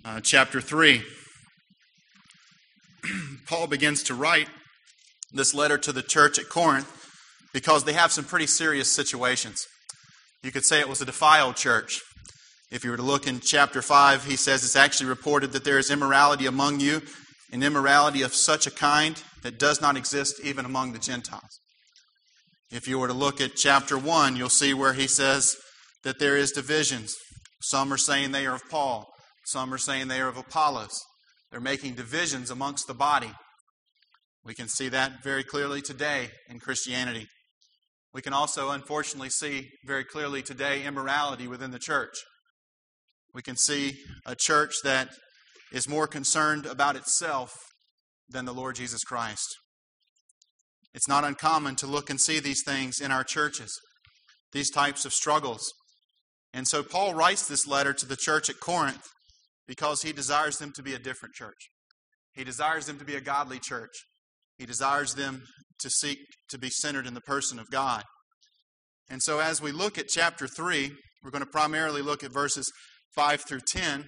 chapter 3. Paul begins to write this letter to the church at Corinth because they have some pretty serious situations. You could say it was a defiled church. If you were to look in chapter 5, he says it's actually reported that there is immorality among you, an immorality of such a kind that does not exist even among the Gentiles. If you were to look at chapter 1, you'll see where he says that there is divisions. Some are saying they are of Paul. Some are saying they are of Apollos. They're making divisions amongst the body. We can see that very clearly today in Christianity. We can also, unfortunately, see very clearly today immorality within the church. We can see a church that is more concerned about itself than the Lord Jesus Christ. It's not uncommon to look and see these things in our churches, these types of struggles. And so Paul writes this letter to the church at Corinth because he desires them to be a different church. He desires them to be a godly church. He desires them to seek to be centered in the person of God. And so as we look at chapter 3, we're going to primarily look at verses 5 through 10.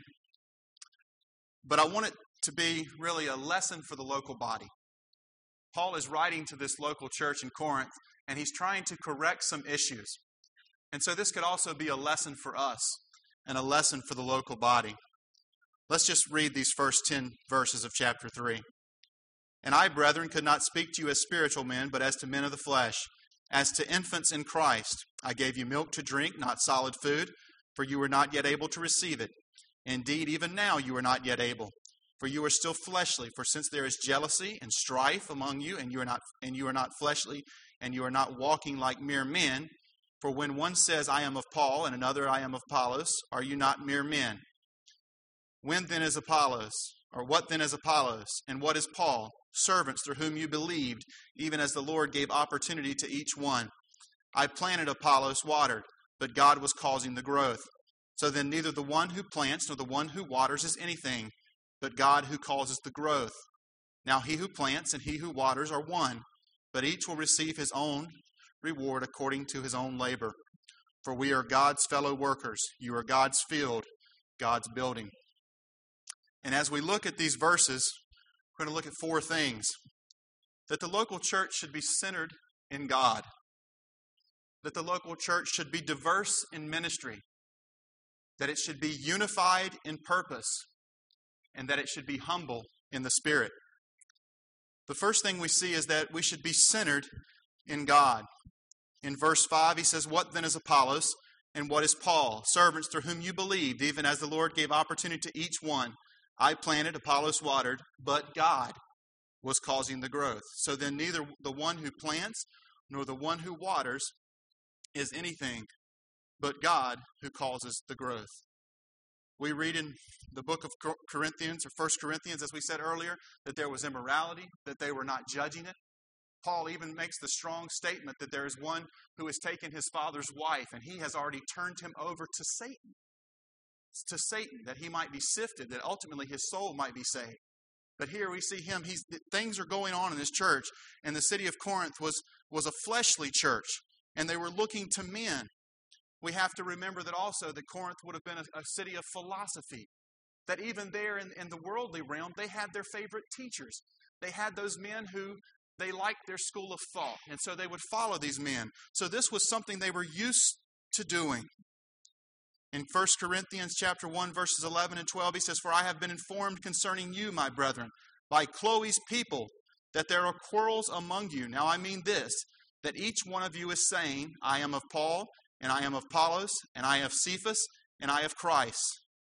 But I want it to be really a lesson for the local body. Paul is writing to this local church in Corinth, and he's trying to correct some issues. And so this could also be a lesson for us and a lesson for the local body. Let's just read these first 10 verses of chapter 3. And I, brethren, could not speak to you as spiritual men, but as to men of the flesh. As to infants in Christ, I gave you milk to drink, not solid food, for you were not yet able to receive it. Indeed, even now you are not yet able, for you are still fleshly. For since there is jealousy and strife among you, and you are not fleshly, and you are not walking like mere men, for when one says, I am of Paul, and another, I am of Apollos, are you not mere men? When then is Apollos, or what then is Apollos, and what is Paul? Servants through whom you believed, even as the Lord gave opportunity to each one. I planted, Apollos watered, but God was causing the growth. So then neither the one who plants nor the one who waters is anything, but God who causes the growth. Now he who plants and he who waters are one, but each will receive his own reward according to his own labor. For we are God's fellow workers. You are God's field, God's building. And as we look at these verses, we're going to look at four things. That the local church should be centered in God. That the local church should be diverse in ministry. That it should be unified in purpose. And that it should be humble in the spirit. The first thing we see is that we should be centered in God. In verse 5, he says, What then is Apollos, and what is Paul? Servants through whom you believed, even as the Lord gave opportunity to each one. I planted, Apollos watered, but God was causing the growth. So then neither the one who plants nor the one who waters is anything, but God who causes the growth. We read in the book of Corinthians, or 1 Corinthians, as we said earlier, that there was immorality, that they were not judging it. Paul even makes the strong statement that there is one who has taken his father's wife, and he has already turned him over to Satan. To Satan, that he might be sifted, that ultimately his soul might be saved. But here we see him, things are going on in this church, and the city of Corinth was a fleshly church, and they were looking to men. We have to remember that also that Corinth would have been a city of philosophy, that even there in the worldly realm, they had their favorite teachers. They had those men who they liked their school of thought, and so they would follow these men. So this was something they were used to doing. In 1 Corinthians chapter 1, verses 11 and 12, he says, For I have been informed concerning you, my brethren, by Chloe's people, that there are quarrels among you. Now I mean this, that each one of you is saying, I am of Paul, and I am of Apollos, and I of Cephas, and I of Christ.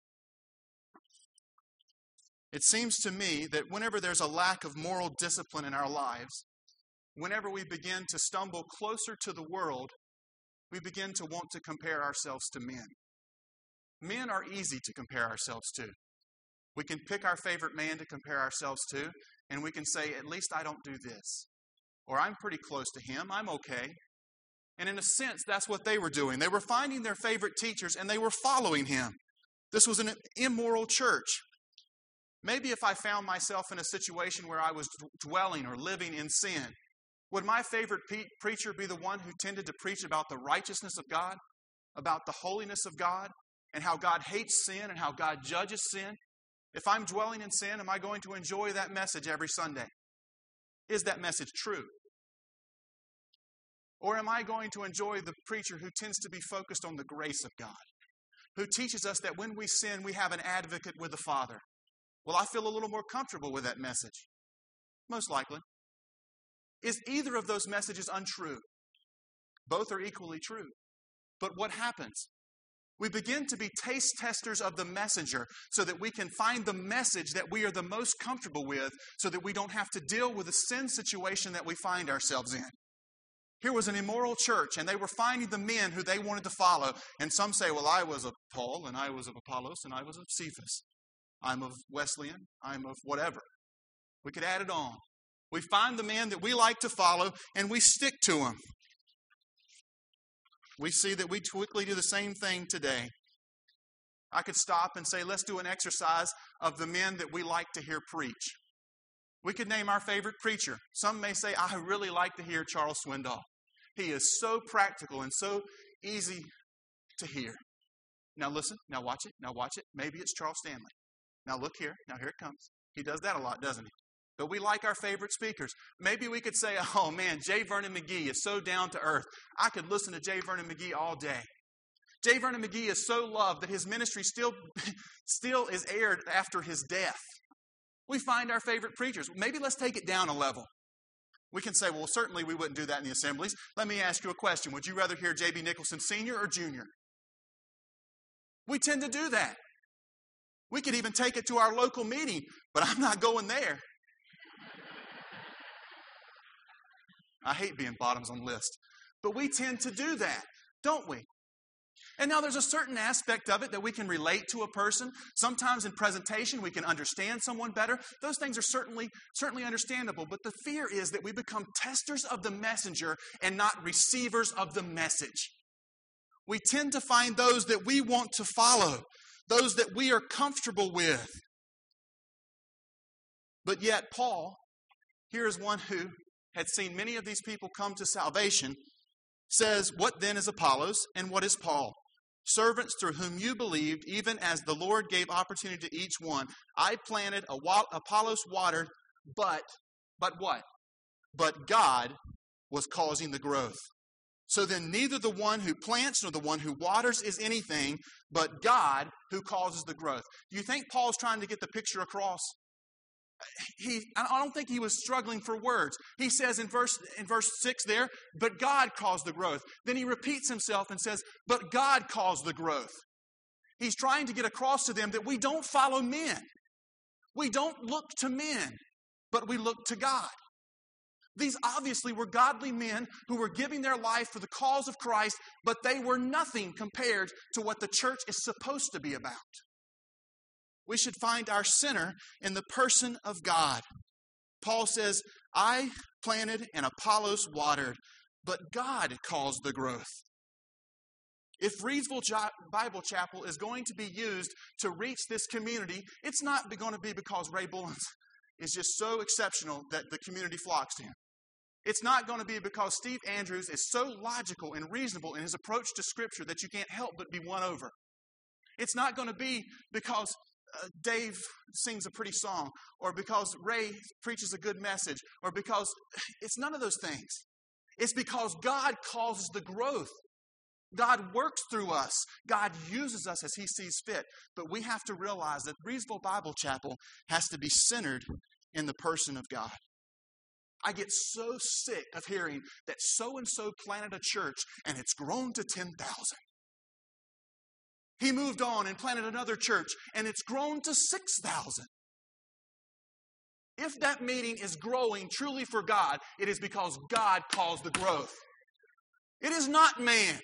It seems to me that whenever there's a lack of moral discipline in our lives, whenever we begin to stumble closer to the world, we begin to want to compare ourselves to men. Men are easy to compare ourselves to. We can pick our favorite man to compare ourselves to, and we can say, at least I don't do this. Or I'm pretty close to him, I'm okay. And in a sense, that's what they were doing. They were finding their favorite teachers, and they were following him. This was an immoral church. Maybe if I found myself in a situation where I was dwelling or living in sin, would my favorite preacher be the one who tended to preach about the righteousness of God, about the holiness of God, and how God hates sin and how God judges sin? If I'm dwelling in sin, am I going to enjoy that message every Sunday? Is that message true? Or am I going to enjoy the preacher who tends to be focused on the grace of God, who teaches us that when we sin, we have an advocate with the Father? Will I feel a little more comfortable with that message? Most likely. Is either of those messages untrue? Both are equally true. But what happens? We begin to be taste testers of the messenger so that we can find the message that we are the most comfortable with so that we don't have to deal with the sin situation that we find ourselves in. Here was an immoral church, and they were finding the men who they wanted to follow. And some say, well, I was of Paul, and I was of Apollos, and I was of Cephas. I'm of Wesleyan. I'm of whatever. We could add it on. We find the men that we like to follow, and we stick to them. We see that we quickly do the same thing today. I could stop and say, let's do an exercise of the men that we like to hear preach. We could name our favorite preacher. Some may say, I really like to hear Charles Swindoll. He is so practical and so easy to hear. Now listen, now watch it, now watch it. Maybe it's Charles Stanley. Now look here, now here it comes. He does that a lot, doesn't he? But we like our favorite speakers. Maybe we could say, oh man, J. Vernon McGee is so down to earth. I could listen to J. Vernon McGee all day. J. Vernon McGee is so loved that his ministry still is aired after his death. We find our favorite preachers. Maybe let's take it down a level. We can say, well, certainly we wouldn't do that in the assemblies. Let me ask you a question. Would you rather hear J.B. Nicholson Sr. or Jr.? We tend to do that. We could even take it to our local meeting, but I'm not going there. I hate being bottoms on the list. But we tend to do that, don't we? And now there's a certain aspect of it that we can relate to a person. Sometimes in presentation we can understand someone better. Those things are certainly understandable. But the fear is that we become testers of the messenger and not receivers of the message. We tend to find those that we want to follow, those that we are comfortable with. But yet Paul, here is one who had seen many of these people come to salvation, says, what then is Apollos and what is Paul? Servants through whom you believed, even as the Lord gave opportunity to each one. I planted, Apollos watered, but what? But God was causing the growth. So then neither the one who plants nor the one who waters is anything, but God who causes the growth. Do you think Paul's trying to get the picture across? I don't think he was struggling for words. He says in verse 6 there, but God caused the growth. Then he repeats himself and says, but God caused the growth. He's trying to get across to them that we don't follow men. We don't look to men, but we look to God. These obviously were godly men who were giving their life for the cause of Christ, but they were nothing compared to what the church is supposed to be about. We should find our center in the person of God. Paul says, I planted and Apollos watered, but God caused the growth. If Reedsville Bible Chapel is going to be used to reach this community, it's not going to be because Ray Bullens is just so exceptional that the community flocks to him. It's not going to be because Steve Andrews is so logical and reasonable in his approach to Scripture that you can't help but be won over. It's not going to be because Dave sings a pretty song, or because Ray preaches a good message, or because it's none of those things. It's because God causes the growth. God works through us. God uses us as He sees fit. But we have to realize that Reedsville Bible Chapel has to be centered in the person of God. I get so sick of hearing that so-and-so planted a church and it's grown to 10,000. He moved on and planted another church, and it's grown to 6,000. If that meeting is growing truly for God, it is because God caused the growth. It is not man.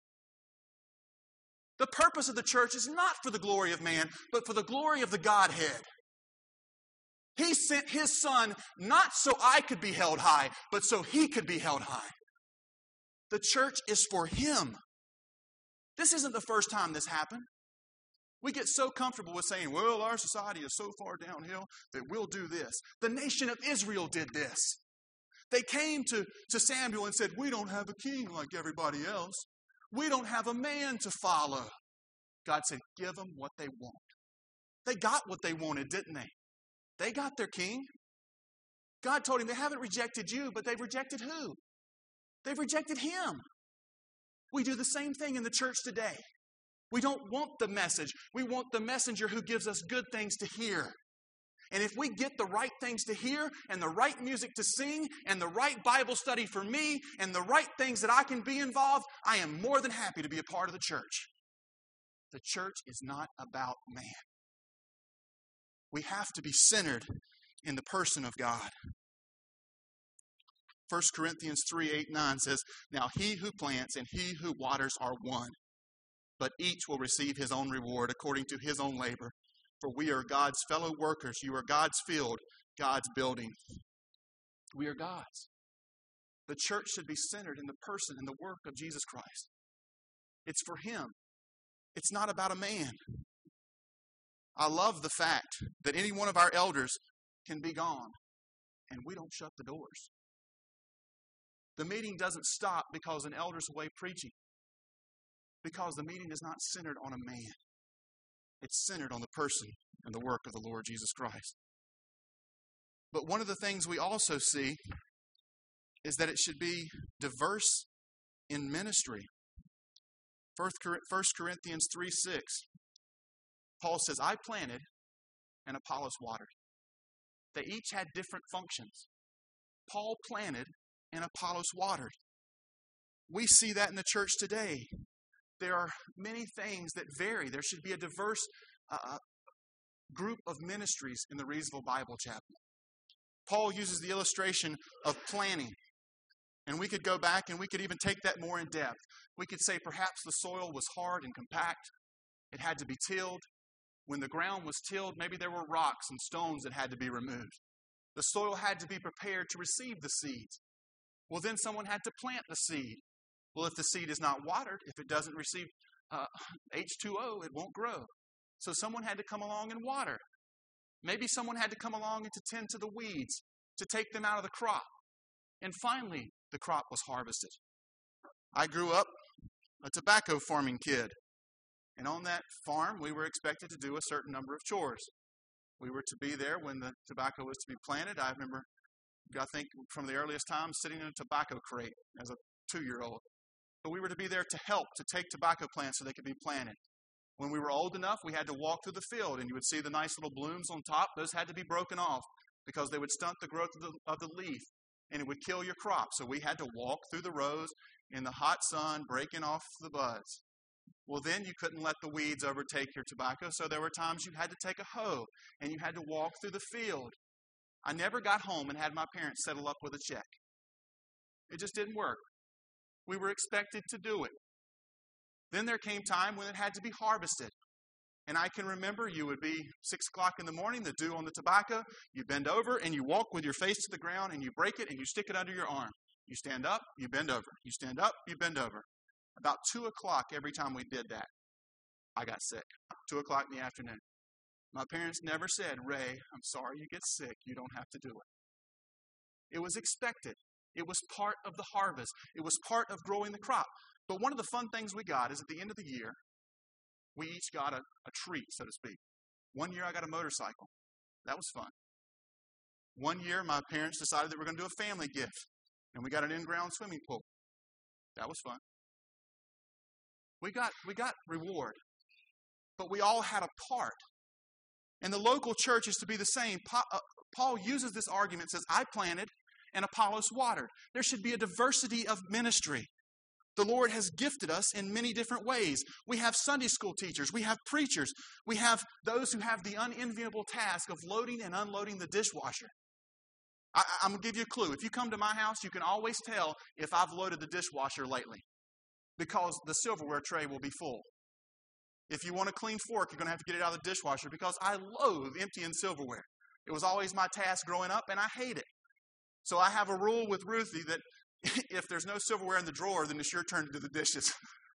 The purpose of the church is not for the glory of man, but for the glory of the Godhead. He sent His Son not so I could be held high, but so He could be held high. The church is for Him. This isn't the first time this happened. We get so comfortable with saying, well, our society is so far downhill that we'll do this. The nation of Israel did this. They came to Samuel and said, we don't have a king like everybody else. We don't have a man to follow. God said, give them what they want. They got what they wanted, didn't they? They got their king. God told him they haven't rejected you, but they've rejected who? They've rejected him. We do the same thing in the church today. We don't want the message. We want the messenger who gives us good things to hear. And if we get the right things to hear and the right music to sing and the right Bible study for me and the right things that I can be involved, I am more than happy to be a part of the church. The church is not about man. We have to be centered in the person of God. 1 Corinthians 3:8-9 says, "Now he who plants and he who waters are one, but each will receive his own reward according to his own labor. For we are God's fellow workers. You are God's field, God's building." We are God's. The church should be centered in the person and the work of Jesus Christ. It's for him. It's not about a man. I love the fact that any one of our elders can be gone and we don't shut the doors. The meeting doesn't stop because an elder's away preaching. Because the meeting is not centered on a man. It's centered on the person and the work of the Lord Jesus Christ. But one of the things we also see is that it should be diverse in ministry. 1 Corinthians 3:6, Paul says, "I planted and Apollos watered." They each had different functions. Paul planted and Apollos watered. We see that in the church today. There are many things that vary. There should be a diverse group of ministries in the Reedsville Bible Chapel. Paul uses the illustration of planting. And we could go back and we could even take that more in depth. We could say perhaps the soil was hard and compact. It had to be tilled. When the ground was tilled, maybe there were rocks and stones that had to be removed. The soil had to be prepared to receive the seeds. Well, then someone had to plant the seed. Well, if the seed is not watered, if it doesn't receive H2O, it won't grow. So someone had to come along and water. Maybe someone had to come along and to tend to the weeds, to take them out of the crop. And finally, the crop was harvested. I grew up a tobacco farming kid. And on that farm, we were expected to do a certain number of chores. We were to be there when the tobacco was to be planted. I remember, I think from the earliest time, sitting in a tobacco crate as a 2-year-old. But we were to be there to help, to take tobacco plants so they could be planted. When we were old enough, we had to walk through the field, and you would see the nice little blooms on top. Those had to be broken off because they would stunt the growth of the leaf, and it would kill your crop. So we had to walk through the rows in the hot sun, breaking off the buds. Well, then you couldn't let the weeds overtake your tobacco, so there were times you had to take a hoe, and you had to walk through the field. I never got home and had my parents settle up with a check. It just didn't work. We were expected to do it. Then there came time when it had to be harvested. And I can remember you would be 6 o'clock in the morning, the dew on the tobacco, you bend over and you walk with your face to the ground and you break it and you stick it under your arm. You stand up, you bend over. You stand up, you bend over. About 2 o'clock every time we did that, I got sick. 2 o'clock in the afternoon. My parents never said, "Ray, I'm sorry you get sick. You don't have to do it." It was expected. It was part of the harvest. It was part of growing the crop. But one of the fun things we got is at the end of the year, we each got a treat, so to speak. One year I got a motorcycle. That was fun. One year my parents decided that we were going to do a family gift, and we got an in-ground swimming pool. That was fun. We got reward, but we all had a part. And the local church is to be the same. Paul uses this argument, says, "I planted and Apollos watered." There should be a diversity of ministry. The Lord has gifted us in many different ways. We have Sunday school teachers. We have preachers. We have those who have the unenviable task of loading and unloading the dishwasher. I'm going to give you a clue. If you come to my house, you can always tell if I've loaded the dishwasher lately, because the silverware tray will be full. If you want a clean fork, you're going to have to get it out of the dishwasher, because I loathe emptying silverware. It was always my task growing up, and I hate it. So I have a rule with Ruthie that if there's no silverware in the drawer, then it's your turn to do the dishes.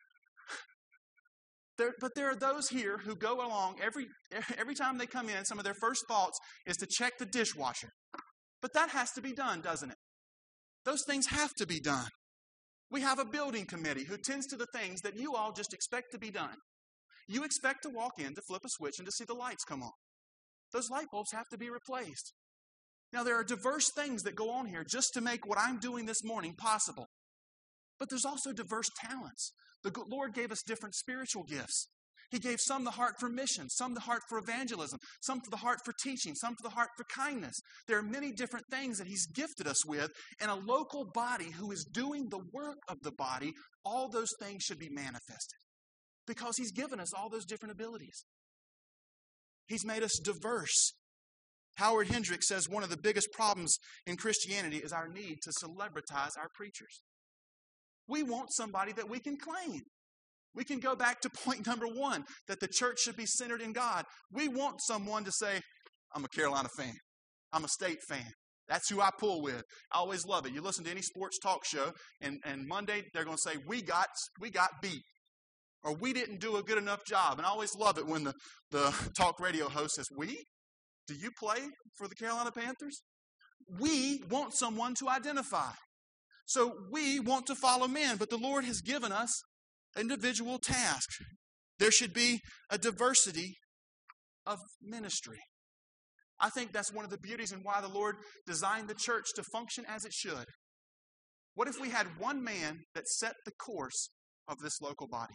But there are those here who go along every time they come in, some of their first thoughts is to check the dishwasher. But that has to be done, doesn't it? Those things have to be done. We have a building committee who tends to the things that you all just expect to be done. you expect to walk in, to flip a switch, and to see the lights come on. Those light bulbs have to be replaced. Now, there are diverse things that go on here just to make what I'm doing this morning possible. But there's also diverse talents. The Lord gave us different spiritual gifts. He gave some the heart for mission, some the heart for evangelism, some for the heart for teaching, some for the heart for kindness. There are many different things that He's gifted us with, and a local body who is doing the work of the body, all those things should be manifested because He's given us all those different abilities. He's made us diverse. Howard Hendricks says one of the biggest problems in Christianity is our need to celebritize our preachers. We want somebody that we can claim. We can go back to point number 1, that the church should be centered in God. We want someone to say, I'm a Carolina fan. I'm a State fan. That's who I pull with. I always love it. You listen to any sports talk show, and Monday they're going to say, we got beat. Or we didn't do a good enough job. And I always love it when the talk radio host says, we? Do you play for the Carolina Panthers? We want someone to identify. So we want to follow men, but the Lord has given us individual tasks. There should be a diversity of ministry. I think that's one of the beauties and why the Lord designed the church to function as it should. What if we had one man that set the course of this local body?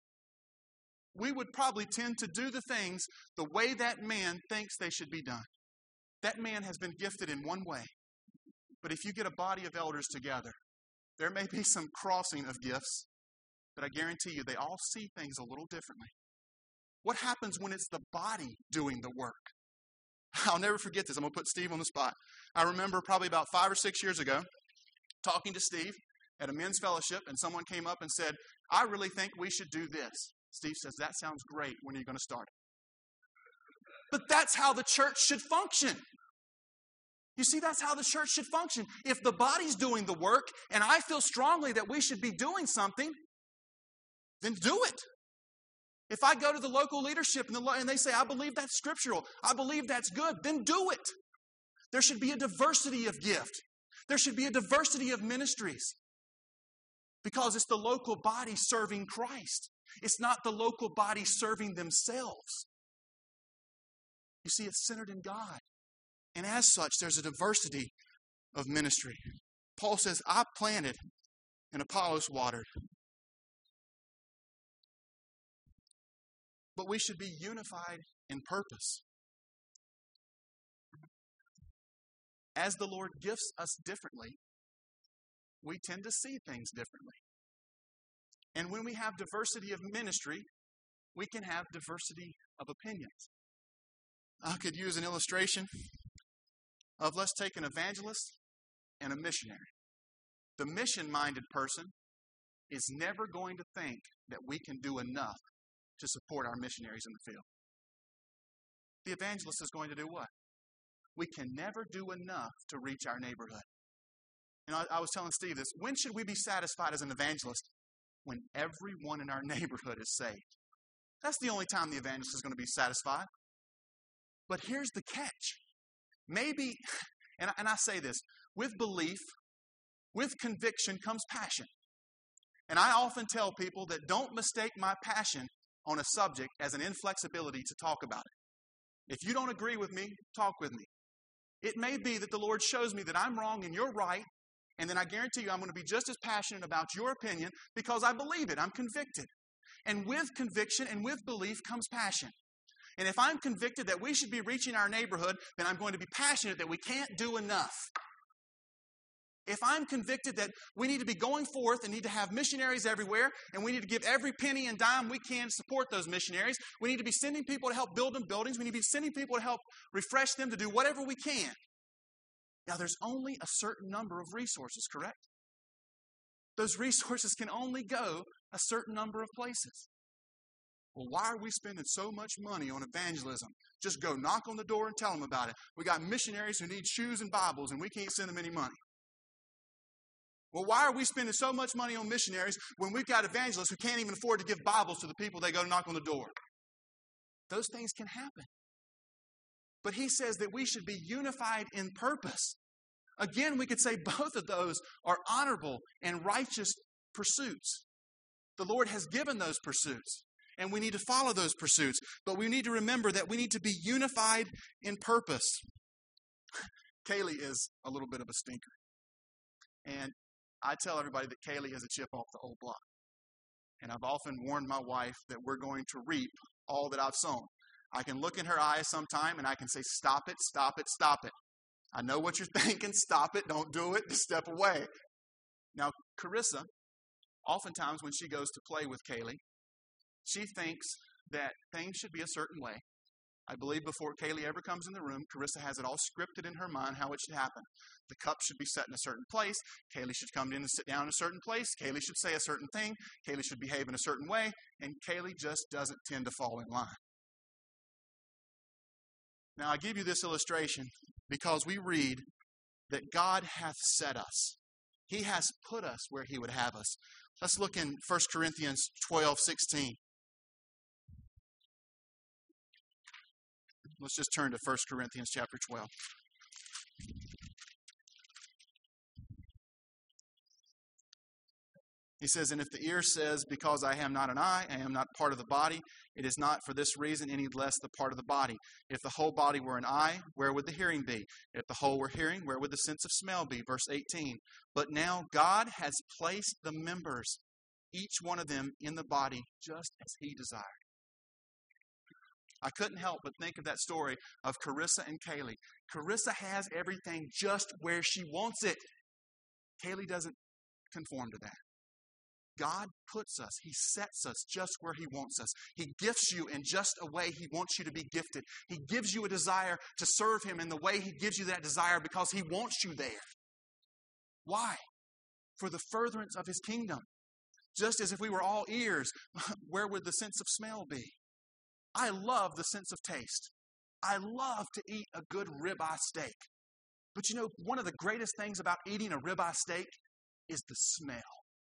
We would probably tend to do the things the way that man thinks they should be done. That man has been gifted in one way. But if you get a body of elders together, there may be some crossing of gifts, but I guarantee you they all see things a little differently. What happens when it's the body doing the work? I'll never forget this. I'm going to put Steve on the spot. I remember probably about 5 or 6 years ago talking to Steve at a men's fellowship, and someone came up and said, I really think we should do this. Steve says, that sounds great. When are you going to start it? But that's how the church should function. You see, that's how the church should function. If the body's doing the work, and I feel strongly that we should be doing something, then do it. If I go to the local leadership and they say, I believe that's scriptural, I believe that's good, then do it. There should be a diversity of gift. There should be a diversity of ministries. Because it's the local body serving Christ. It's not the local body serving themselves. You see, it's centered in God. And as such, there's a diversity of ministry. Paul says, I planted and Apollos watered. But we should be unified in purpose. As the Lord gifts us differently, we tend to see things differently. And when we have diversity of ministry, we can have diversity of opinions. I could use an illustration of, let's take an evangelist and a missionary. The mission-minded person is never going to think that we can do enough to support our missionaries in the field. The evangelist is going to do what? We can never do enough to reach our neighborhood. And I was telling Steve this. When should we be satisfied as an evangelist? When everyone in our neighborhood is saved. That's the only time the evangelist is going to be satisfied. But here's the catch. Maybe, and I say this, with belief, with conviction comes passion. And I often tell people that don't mistake my passion on a subject as an inflexibility to talk about it. If you don't agree with me, talk with me. It may be that the Lord shows me that I'm wrong and you're right, and then I guarantee you I'm going to be just as passionate about your opinion because I believe it. I'm convicted. And with conviction and with belief comes passion. And if I'm convicted that we should be reaching our neighborhood, then I'm going to be passionate that we can't do enough. If I'm convicted that we need to be going forth and need to have missionaries everywhere, and we need to give every penny and dime we can to support those missionaries, we need to be sending people to help build them buildings, we need to be sending people to help refresh them, to do whatever we can. Now, there's only a certain number of resources, correct? Those resources can only go a certain number of places. Well, why are we spending so much money on evangelism? Just go knock on the door and tell them about it. We got missionaries who need shoes and Bibles, and we can't send them any money. Well, why are we spending so much money on missionaries when we've got evangelists who can't even afford to give Bibles to the people they go to knock on the door? Those things can happen. But he says that we should be unified in purpose. Again, we could say both of those are honorable and righteous pursuits. The Lord has given those pursuits. and we need to follow those pursuits. But we need to remember that we need to be unified in purpose. Kaylee is a little bit of a stinker. And I tell everybody that Kaylee is a chip off the old block. And I've often warned my wife that we're going to reap all that I've sown. I can look in her eyes sometime and I can say, stop it, stop it, stop it. I know what you're thinking. Stop it. Don't do it. Just step away. Now, Carissa, oftentimes when she goes to play with Kaylee, she thinks that things should be a certain way. I believe before Kaylee ever comes in the room, Carissa has it all scripted in her mind how it should happen. The cup should be set in a certain place. Kaylee should come in and sit down in a certain place. Kaylee should say a certain thing. Kaylee should behave in a certain way. And Kaylee just doesn't tend to fall in line. Now, I give you this illustration because we read that God hath set us. He has put us where He would have us. Let's look in 1 Corinthians 12:16. Let's just turn to 1 Corinthians chapter 12. He says, and if the ear says, because I am not an eye, I am not part of the body, it is not for this reason any less the part of the body. If the whole body were an eye, where would the hearing be? If the whole were hearing, where would the sense of smell be? Verse 18. But now God has placed the members, each one of them, in the body just as He desired. I couldn't help but think of that story of Carissa and Kaylee. Carissa has everything just where she wants it. Kaylee doesn't conform to that. God puts us, He sets us just where He wants us. He gifts you in just a way He wants you to be gifted. He gives you a desire to serve Him in the way He gives you that desire because He wants you there. Why? For the furtherance of His kingdom. Just as if we were all ears, where would the sense of smell be? I love the sense of taste. I love to eat a good ribeye steak. But you know, one of the greatest things about eating a ribeye steak is the smell.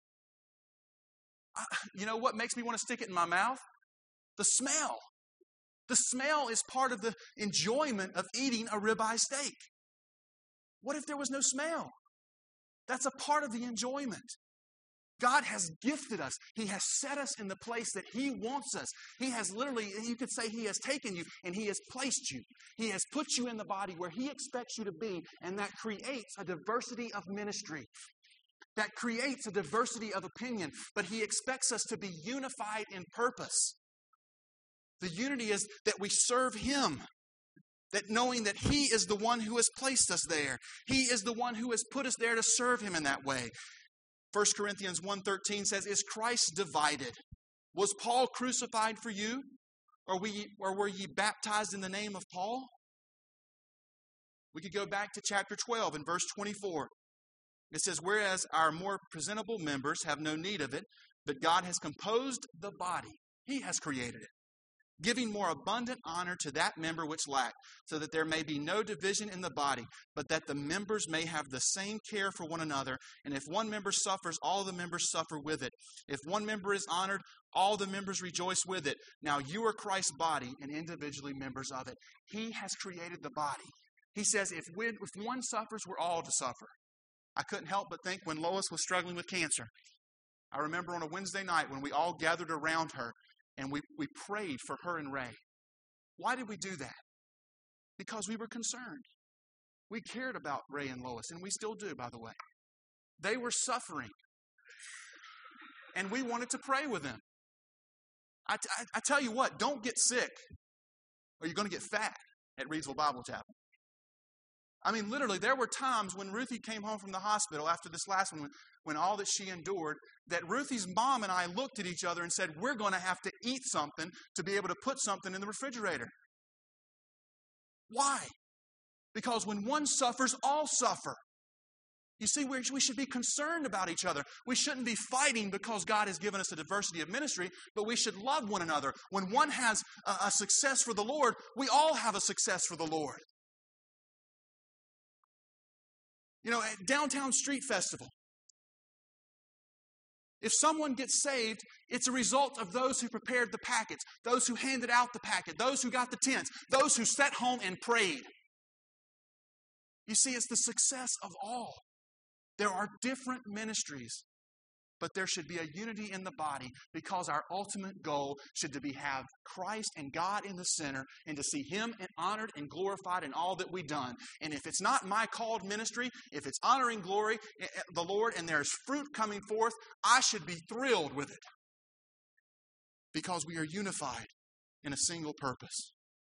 You know what makes me want to stick it in my mouth? The smell. The smell is part of the enjoyment of eating a ribeye steak. What if there was no smell? That's a part of the enjoyment. God has gifted us. He has set us in the place that He wants us. He has literally, you could say He has taken you and He has placed you. He has put you in the body where He expects you to be, and that creates a diversity of ministry. That creates a diversity of opinion, but He expects us to be unified in purpose. The unity is that we serve Him, that knowing that He is the one who has placed us there. He is the one who has put us there to serve Him in that way. 1 Corinthians 1:13 says, is Christ divided? Was Paul crucified for you? Or were ye baptized in the name of Paul? We could go back to chapter 12 and verse 24. It says, whereas our more presentable members have no need of it, but God has composed the body. He has created it, giving more abundant honor to that member which lacked, so that there may be no division in the body, but that the members may have the same care for one another. And if one member suffers, all the members suffer with it. If one member is honored, all the members rejoice with it. Now you are Christ's body and individually members of it. He has created the body. He says if one suffers, we're all to suffer. I couldn't help but think when Lois was struggling with cancer. I remember on a Wednesday night when we all gathered around her and we prayed for her and Ray. Why did we do that? Because we were concerned. We cared about Ray and Lois, and we still do, by the way. They were suffering, and we wanted to pray with them. I tell you what, don't get sick, or you're going to get fat at Reidsville Bible Chapel. I mean, literally, there were times when Ruthie came home from the hospital after this last one, when all that she endured, that Ruthie's mom and I looked at each other and said, we're going to have to eat something to be able to put something in the refrigerator. Why? Because when one suffers, all suffer. You see, we should be concerned about each other. We shouldn't be fighting because God has given us a diversity of ministry, but we should love one another. When one has a success for the Lord, we all have a success for the Lord. You know, at Downtown Street Festival, if someone gets saved, it's a result of those who prepared the packets, those who handed out the packet, those who got the tents, those who sat home and prayed. You see, it's the success of all. There are different ministries, but there should be a unity in the body because our ultimate goal should be have Christ and God in the center and to see Him honored and glorified in all that we've done. And if it's not my called ministry, if it's honoring glory, the Lord, and there's fruit coming forth, I should be thrilled with it because we are unified in a single purpose.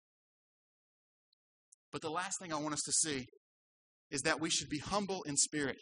But the last thing I want us to see is that we should be humble in spirit.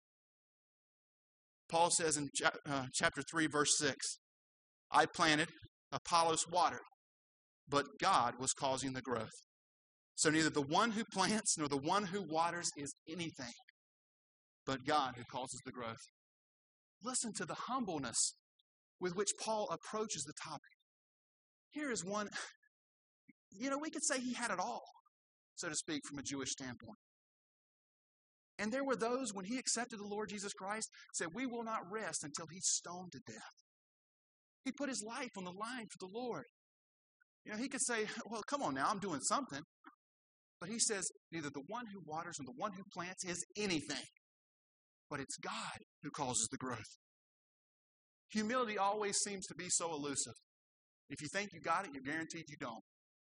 Paul says in chapter 3, verse 6, I planted, Apollos watered, but God was causing the growth. So neither the one who plants nor the one who waters is anything, but God who causes the growth. Listen to the humbleness with which Paul approaches the topic. Here is one, we could say he had it all, so to speak, from a Jewish standpoint. And there were those, when he accepted the Lord Jesus Christ, said, we will not rest until he's stoned to death. He put his life on the line for the Lord. He could say, well, come on now, I'm doing something. But he says, neither the one who waters nor the one who plants is anything, but it's God who causes the growth. Humility always seems to be so elusive. If you think you got it, you're guaranteed you don't.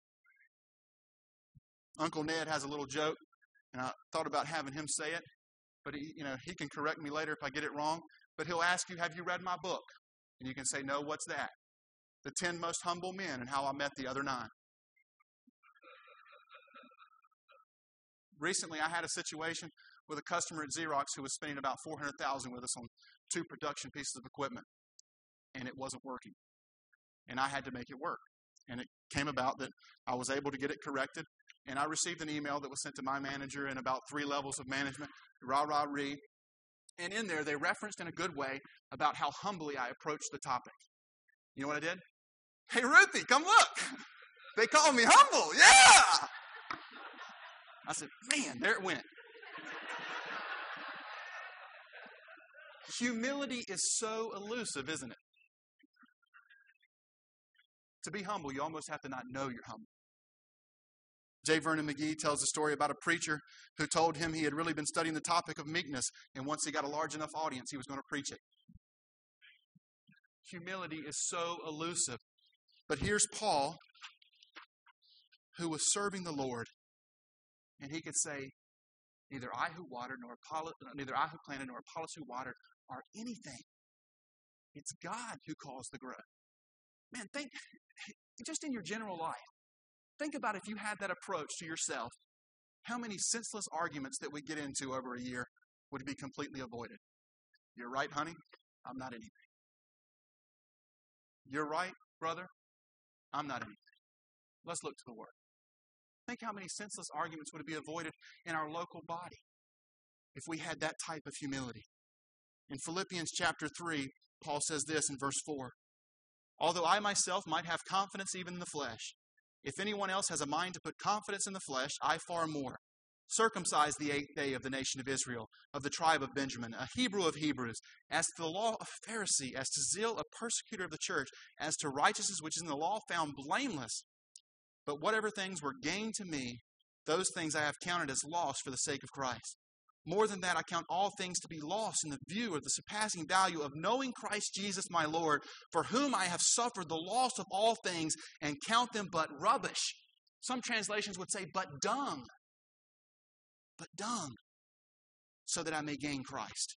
Uncle Ned has a little joke, and I thought about having him say it, but he can correct me later if I get it wrong. But he'll ask you, have you read my book? And you can say, no, what's that? The 10 Most Humble Men and How I Met the Other 9. Recently, I had a situation with a customer at Xerox who was spending about $400,000 with us on 2 production pieces of equipment, and it wasn't working. And I had to make it work. And it came about that I was able to get it corrected, and I received an email that was sent to my manager and about 3 levels of management, rah-rah-ree. And in there, they referenced in a good way about how humbly I approached the topic. You know what I did? Hey, Ruthie, come look. They call me humble. Yeah! I said, man, there it went. Humility is so elusive, isn't it? To be humble, you almost have to not know you're humble. J. Vernon McGee tells a story about a preacher who told him he had really been studying the topic of meekness, and once he got a large enough audience, he was going to preach it. Humility is so elusive. But here's Paul, who was serving the Lord, and he could say, neither I who planted nor Apollos who watered are anything. It's God who caused the growth. Man, think, just in your general life, think about if you had that approach to yourself, how many senseless arguments that we get into over a year would be completely avoided. You're right, honey, I'm not anything. You're right, brother, I'm not anything. Let's look to the Word. Think how many senseless arguments would be avoided in our local body if we had that type of humility. In Philippians chapter 3, Paul says this in verse 4. Although I myself might have confidence even in the flesh, if anyone else has a mind to put confidence in the flesh, I far more. Circumcised the 8th day of the nation of Israel, of the tribe of Benjamin, a Hebrew of Hebrews, as to the law a Pharisee, as to zeal a persecutor of the church, as to righteousness which is in the law found blameless. But whatever things were gained to me, those things I have counted as loss for the sake of Christ. More than that, I count all things to be lost in the view of the surpassing value of knowing Christ Jesus my Lord, for whom I have suffered the loss of all things, and count them but rubbish. Some translations would say, but dung. But dung, so that I may gain Christ.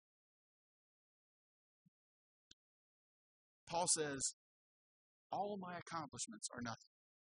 Paul says, all my accomplishments are nothing.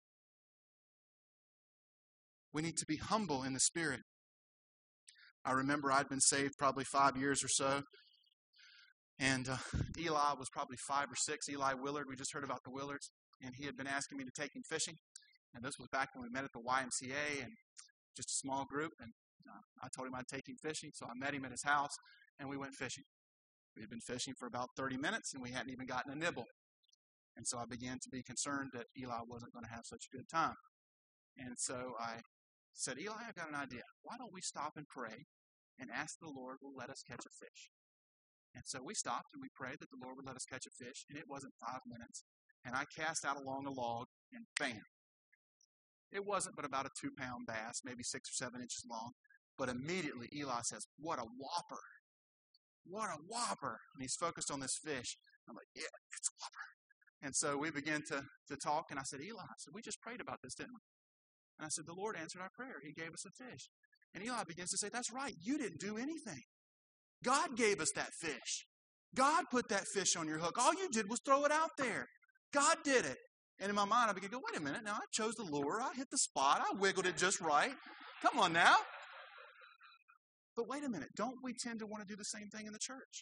We need to be humble in the Spirit. I remember I'd been saved probably 5 years or so. And Eli was probably 5 or 6. Eli Willard, we just heard about the Willards. And he had been asking me to take him fishing. And this was back when we met at the YMCA and just a small group. And I told him I'd take him fishing. So I met him at his house and we went fishing. We had been fishing for about 30 minutes and we hadn't even gotten a nibble. And so I began to be concerned that Eli wasn't going to have such a good time. And so I said, Eli, I've got an idea. Why don't we stop and pray and ask the Lord will let us catch a fish? And so we stopped and we prayed that the Lord would let us catch a fish. And it wasn't 5 minutes. And I cast out along a log and bam. It wasn't but about a 2-pound bass, maybe 6 or 7 inches long. But immediately Eli says, what a whopper. what a whopper. And he's focused on this fish. I'm like, yeah, it's a whopper. And so we began to talk, and I said, Eli, we just prayed about this, didn't we? And I said, the Lord answered our prayer. He gave us a fish. And Eli begins to say, that's right, you didn't do anything. God gave us that fish. God put that fish on your hook. All you did was throw it out there. God did it. And in my mind, I began to go, wait a minute, now I chose the lure. I hit the spot. I wiggled it just right. Come on now. But wait a minute, don't we tend to want to do the same thing in the church?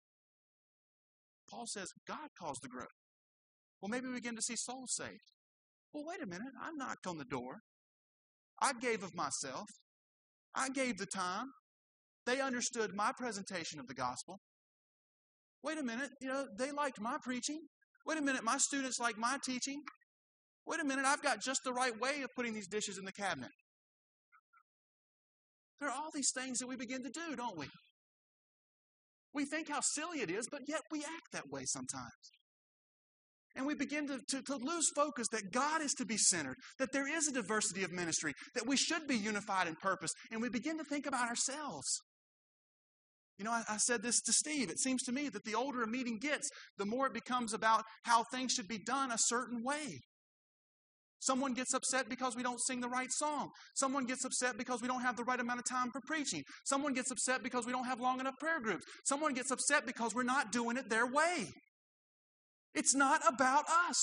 Paul says, God caused the growth. Well, maybe we begin to see souls saved. Well, wait a minute, I knocked on the door. I gave of myself. I gave the time. They understood my presentation of the gospel. Wait a minute, they liked my preaching. Wait a minute, my students like my teaching. Wait a minute, I've got just the right way of putting these dishes in the cabinet. There are all these things that we begin to do, don't we? We think how silly it is, but yet we act that way sometimes. And we begin to lose focus that God is to be centered, that there is a diversity of ministry, that we should be unified in purpose, and we begin to think about ourselves. I said this to Steve. It seems to me that the older a meeting gets, the more it becomes about how things should be done a certain way. Someone gets upset because we don't sing the right song. Someone gets upset because we don't have the right amount of time for preaching. Someone gets upset because we don't have long enough prayer groups. Someone gets upset because we're not doing it their way. It's not about us.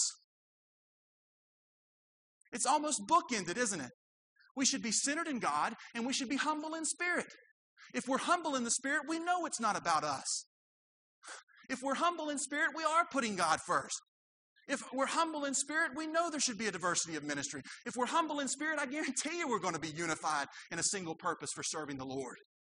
It's almost bookended, isn't it? We should be centered in God, and we should be humble in spirit. If we're humble in the spirit, we know it's not about us. If we're humble in spirit, we are putting God first. If we're humble in spirit, we know there should be a diversity of ministry. If we're humble in spirit, I guarantee you we're going to be unified in a single purpose for serving the Lord.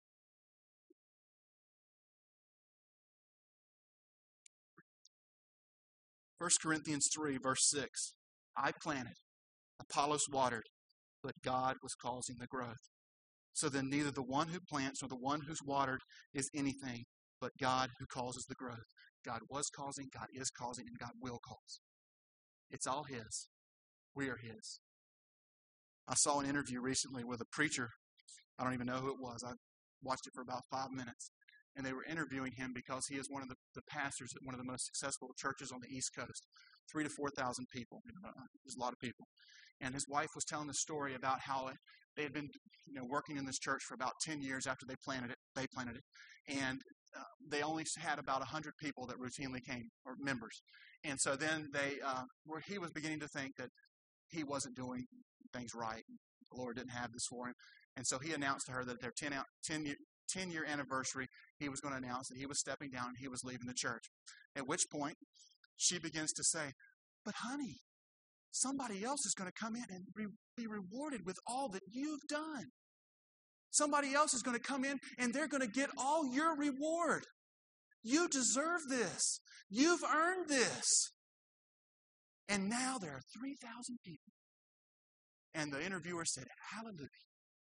1 Corinthians 3, verse 6. I planted, Apollos watered, but God was causing the growth. So then neither the one who plants nor the one who's watered is anything, but God who causes the growth. God was causing, God is causing, and God will cause. It's all His. We are His. I saw an interview recently with a preacher. I don't even know who it was. I watched it for about 5 minutes. And they were interviewing him because he is one of the pastors at one of the most successful churches on the East Coast. 3,000 to 4,000 people. There's a lot of people. And his wife was telling the story about how they had been working in this church for about 10 years after they planted it. And they only had about 100 people that routinely came, or members. And so then he was beginning to think that he wasn't doing things right. The Lord didn't have this for him. And so he announced to her that their 10-year anniversary, he was going to announce that he was stepping down and he was leaving the church. At which point, she begins to say, but honey, somebody else is going to come in and be rewarded with all that you've done. Somebody else is going to come in and they're going to get all your reward. You deserve this. You've earned this. And now there are 3,000 people. And the interviewer said, hallelujah.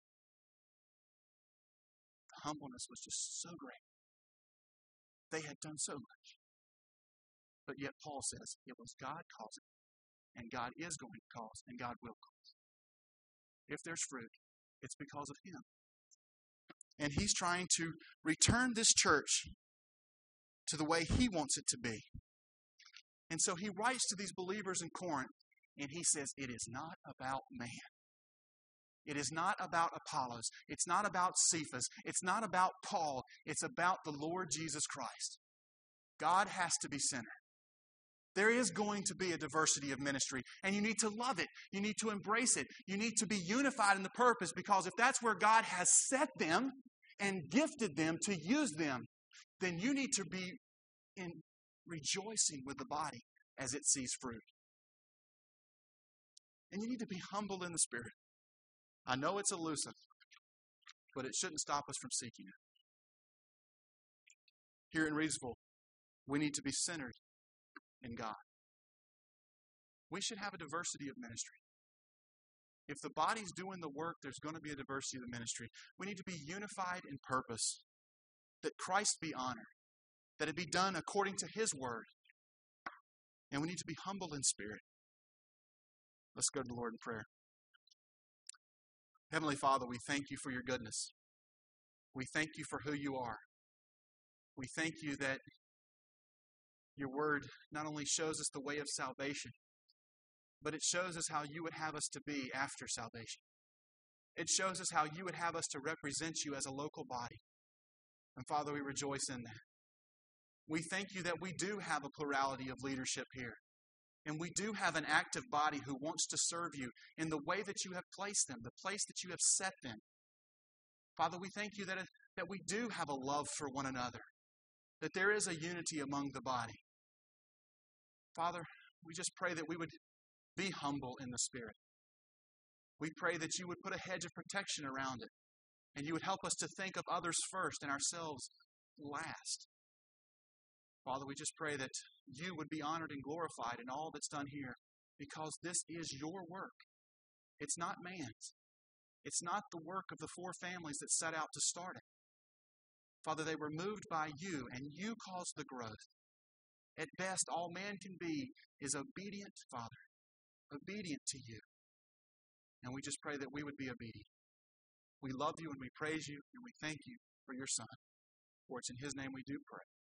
The humbleness was just so great. They had done so much. But yet Paul says it was God causing, and God is going to cause, and God will cause. If there's fruit, it's because of Him. And He's trying to return this church to the way He wants it to be. And so he writes to these believers in Corinth, and he says, it is not about man. It is not about Apollos. It's not about Cephas. It's not about Paul. It's about the Lord Jesus Christ. God has to be centered. There is going to be a diversity of ministry, and you need to love it. You need to embrace it. You need to be unified in the purpose, because if that's where God has set them and gifted them to use them, then you need to be rejoicing with the body as it sees fruit. And you need to be humble in the spirit. I know it's elusive, but it shouldn't stop us from seeking it. Here in Reidsville, we need to be centered in God. We should have a diversity of ministry. If the body's doing the work, there's going to be a diversity of the ministry. We need to be unified in purpose, that Christ be honored, that it be done according to His word. And we need to be humble in spirit. Let's go to the Lord in prayer. Heavenly Father, we thank You for Your goodness. We thank You for who You are. We thank you that your word not only shows us the way of salvation, but it shows us how you would have us to be after salvation. It shows us how you would have us to represent you as a local body. And Father, we rejoice in that. We thank you that we do have a plurality of leadership here. And we do have an active body who wants to serve you in the way that you have placed them, the place that you have set them. Father, we thank you that we do have a love for one another, that there is a unity among the body. Father, we just pray that we would be humble in the Spirit. We pray that you would put a hedge of protection around it, and you would help us to think of others first and ourselves last. Father, we just pray that you would be honored and glorified in all that's done here, because this is your work. It's not man's. It's not the work of the 4 families that set out to start it. Father, they were moved by you, and you caused the growth. At best, all man can be is obedient, Father, obedient to you. And we just pray that we would be obedient. We love you and we praise you and we thank you for your Son. For it's in his name we do pray.